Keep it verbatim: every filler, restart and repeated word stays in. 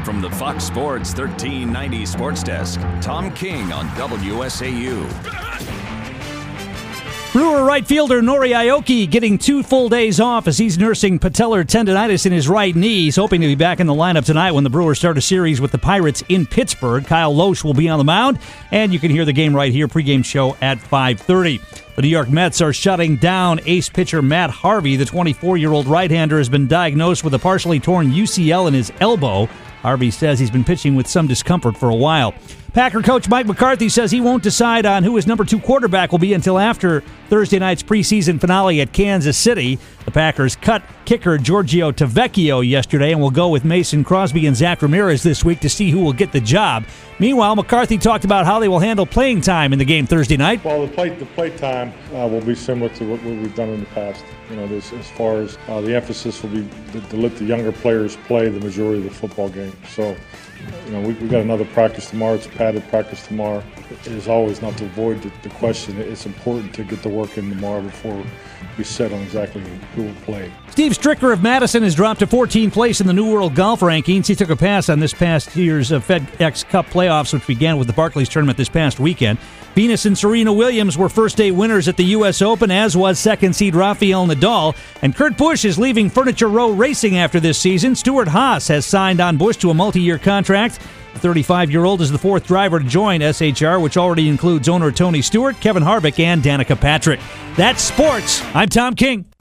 From the Fox Sports thirteen ninety Sports Desk, Tom King on W S A U. Brewer right fielder Nori Aoki getting two full days off as he's nursing patellar tendonitis in his right knee. He's hoping to be back in the lineup tonight when the Brewers start a series with the Pirates in Pittsburgh. Kyle Loesch will be on the mound, and you can hear the game right here, pregame show at five thirty. The New York Mets are shutting down ace pitcher Matt Harvey. The twenty-four-year-old right-hander has been diagnosed with a partially torn U C L in his elbow. Harvey says he's been pitching with some discomfort for a while. Packer coach Mike McCarthy says he won't decide on who his number two quarterback will be until after Thursday night's preseason finale at Kansas City. The Packers cut kicker Giorgio Tavecchio yesterday and will go with Mason Crosby and Zach Ramirez this week to see who will get the job. Meanwhile, McCarthy talked about how they will handle playing time in the game Thursday night. Well, the play the play time uh, will be similar to what, what we've done in the past. You know, this, as far as uh, the emphasis will be to, to let the younger players play the majority of the football game. So, you know, we, we got another practice tomorrow. It's a padded practice tomorrow. It is always, not to avoid the, the question, it's important to get the work in tomorrow before we set on exactly who will play. Steve Stricker of Madison has dropped to fourteenth place in the New World Golf Rankings. He took a pass on this past year's uh, FedEx Cup playoffs, which began with the Barclays tournament this past weekend. Venus and Serena Williams were first-day winners at the U S Open, as was second seed Rafael Nadal. And Kurt Busch is leaving Furniture Row Racing after this season. Stuart Haas has signed on Busch to a multi-year contract. The thirty-five-year-old is the fourth driver to join S H R, which already includes owner Tony Stewart, Kevin Harvick, and Danica Patrick. That's sports. I'm Tom King.